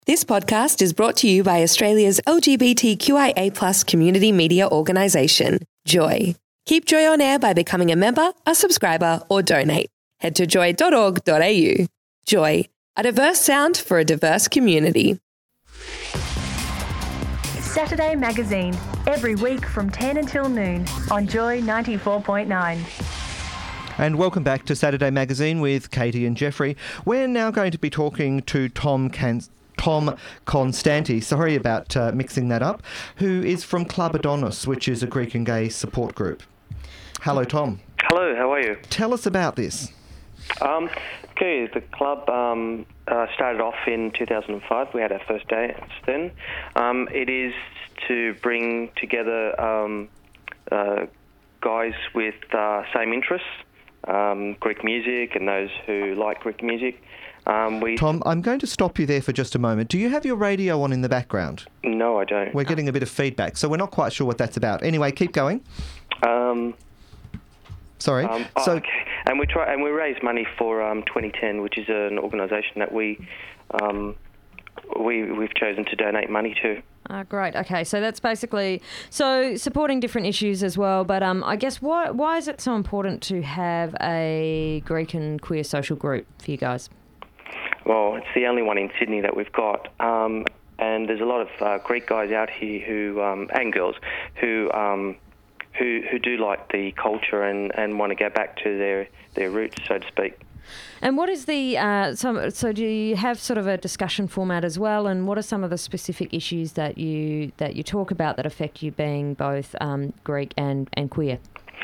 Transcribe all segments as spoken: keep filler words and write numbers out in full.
This podcast is brought to you by Australia's L G B T Q I A plus community media organisation, Joy. Keep Joy on air by becoming a member, a subscriber or donate. Head to joy dot org dot a u. Joy, a diverse sound for a diverse community. Saturday Magazine, every week from ten until noon on Joy ninety-four point nine. And welcome back to Saturday Magazine with Katie and Jeffrey. We're now going to be talking to Tom Can- Tom Constanti, sorry about uh, mixing that up, who is from Club Adonis, which is a Greek and gay support group. Hello, Tom. Hello, how are you? Tell us about this. Um, okay, the club um, uh, started off in two thousand five. We had our first day then. Um, it is to bring together um, uh, guys with uh, same interests, um, Greek music, and those who like Greek music. Um, we Tom, I'm going to stop you there for just a moment. Do you have your radio on in the background? No, I don't. We're getting a bit of feedback, so we're not quite sure what that's about. Anyway, keep going. Um, Sorry. Um, oh, so, okay. And we try and we raise money for um, twenty ten, which is an organisation that we um, we we've chosen to donate money to. Ah, great. Okay, so that's basically so supporting different issues as well. But um, I guess why why is it so important to have a Greek and queer social group for you guys? Well, it's the only one in Sydney that we've got, um, and there's a lot of uh, Greek guys out here who um, and girls who um, who who do like the culture and, and want to go back to their, their roots, so to speak. And what is the uh, so, so do you have sort of a discussion format as well? And what are some of the specific issues that you that you talk about that affect you being both um, Greek and, and queer?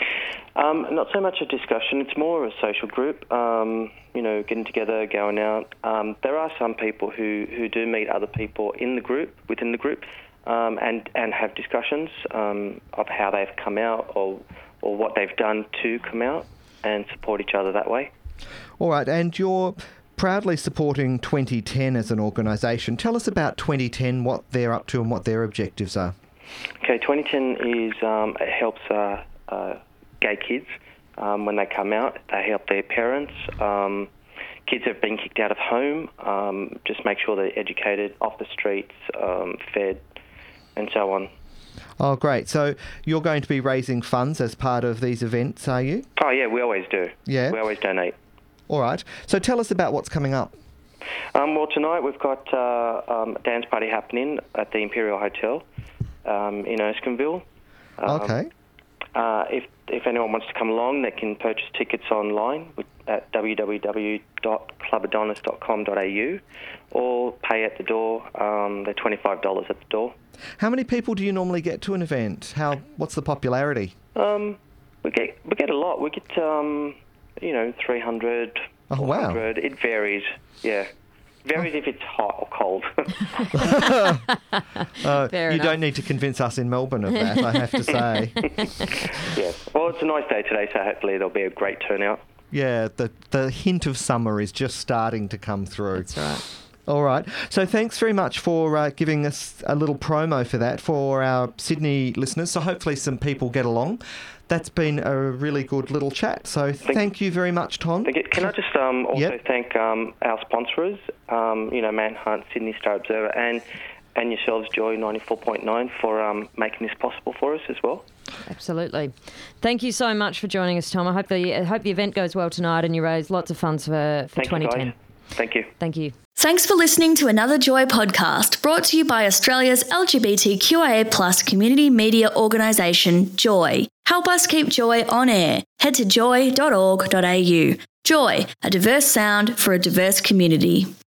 Um, not so much a discussion, it's more of a social group, um, you know, getting together, going out. Um, there are some people who, who do meet other people in the group, within the group, um, and, and have discussions um, of how they've come out or, or what they've done to come out and support each other that way. All right, and you're proudly supporting twenty ten as an organisation. Tell us about twenty ten, what they're up to and what their objectives are. Okay, twenty ten is um, it helps uh, uh, gay kids um, when they come out. They help their parents. Um, kids have been kicked out of home. Um, just make sure they're educated, off the streets, um, fed, and so on. Oh, great. So you're going to be raising funds as part of these events, are you? Oh, yeah, we always do. Yeah. We always donate. All right. So tell us about what's coming up. Um, well, tonight we've got uh, um, a dance party happening at the Imperial Hotel um, in Erskineville. Um, okay. Uh, if if anyone wants to come along, they can purchase tickets online at w w w dot club adonis dot com dot a u or pay at the door. Um, they're twenty-five dollars at the door. How many people do you normally get to an event? How What's the popularity? Um, we get we get a lot. We get um, you know three hundred, oh, wow. four hundred. It varies. Yeah. Varies oh. if it's hot or cold. uh, Fair you enough. don't need to convince us in Melbourne of that, I have to say. Yeah. Well, it's a nice day today, so hopefully there'll be a great turnout. Yeah, the, the hint of summer is just starting to come through. That's right. All right. So thanks very much for uh, giving us a little promo for that for our Sydney listeners. So hopefully some people get along. That's been a really good little chat. So thank, thank you very much, Tom. Thank you. Can I just um, also yep. thank um, our sponsors, um, you know, Manhunt, Sydney Star Observer, and and yourselves, Joy ninety-four point nine, for um, making this possible for us as well. Absolutely. Thank you so much for joining us, Tom. I hope the I hope the event goes well tonight and you raise lots of funds for, for Thank twenty ten. You guys. Thank you. Thank you. Thanks for listening to another Joy podcast brought to you by Australia's L G B T Q I A plus community media organisation, Joy. Help us keep Joy on air. Head to joy dot org dot a u. Joy, a diverse sound for a diverse community.